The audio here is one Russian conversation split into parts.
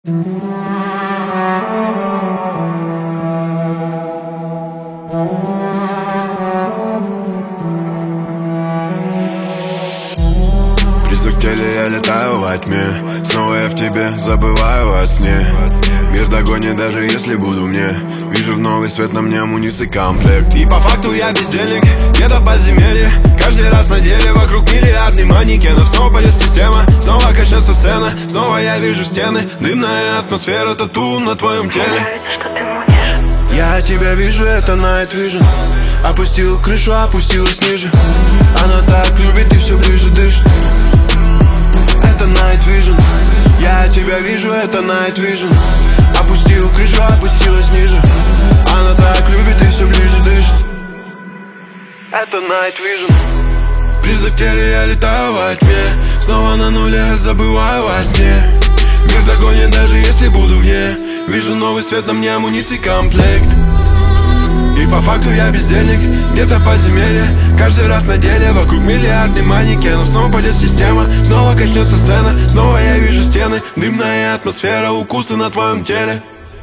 Призрак в теле, я летаю во тьме. Снова я в тебе, забываю во сне. Мир догонит, даже если буду мне. Вижу в новый свет, на мне амуниции комплект. И по факту я бездельник, где-то в подземелье. Каждый раз на деле, вокруг миллиардный манекенов. Снова пойдет система, снова качнется сцена. Снова я вижу стены, дымная атмосфера, тату на твоем теле. Я тебя вижу, это Night Vision. Опустил крышу, опустилась ниже. Она так любит и все ближе дышит. Это Night Vision. Я тебя вижу, это Night Vision. Опустил крышу, опустилась ниже. Она так любит и все ближе дышит. Это Night Vision. Призрак в теле, я летаю во тьме. Снова на нуле, забываю во сне. Мир догонит, даже если буду вне. Вижу новый свет, на мне амуниции комплект. И по факту я бездельник, где-то в подземелье. Каждый раз на деле, вокруг миллиардный манекенов. Снова пойдет система, снова качнется сцена. Снова я вижу стены, дымная атмосфера, укусы на твоем теле.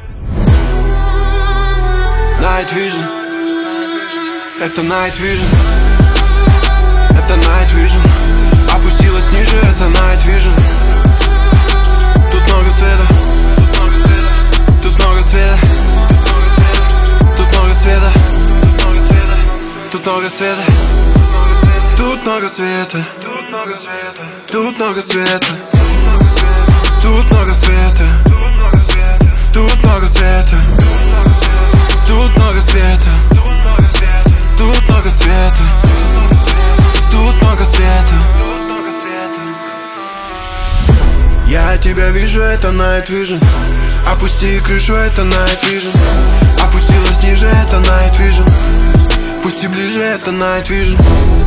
Night Vision. Это Night Vision. Это Night Vision. Опустилась ниже, это Night Vision. Тут много света. Тут много света. Тут много света. Тут много света. Тут много света. Тут много света. Тут много света. Тут много света. Тут много света. Тут много света. Тут много света. Тут много света. Я тебя вижу, это Night Vision. Опусти крышу, это Night Vision. Опустилась ниже, это Night Vision. Пусти ближе, это Night Vision.